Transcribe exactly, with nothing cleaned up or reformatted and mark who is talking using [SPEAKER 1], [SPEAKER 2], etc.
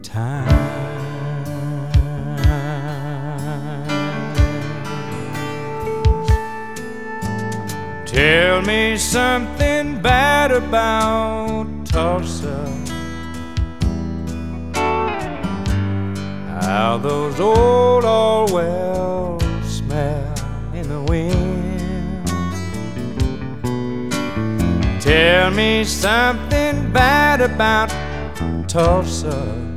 [SPEAKER 1] time. Tell me something bad about Tulsa, how those old Orwells smell in the wind. Tell me something bad about Tulsa,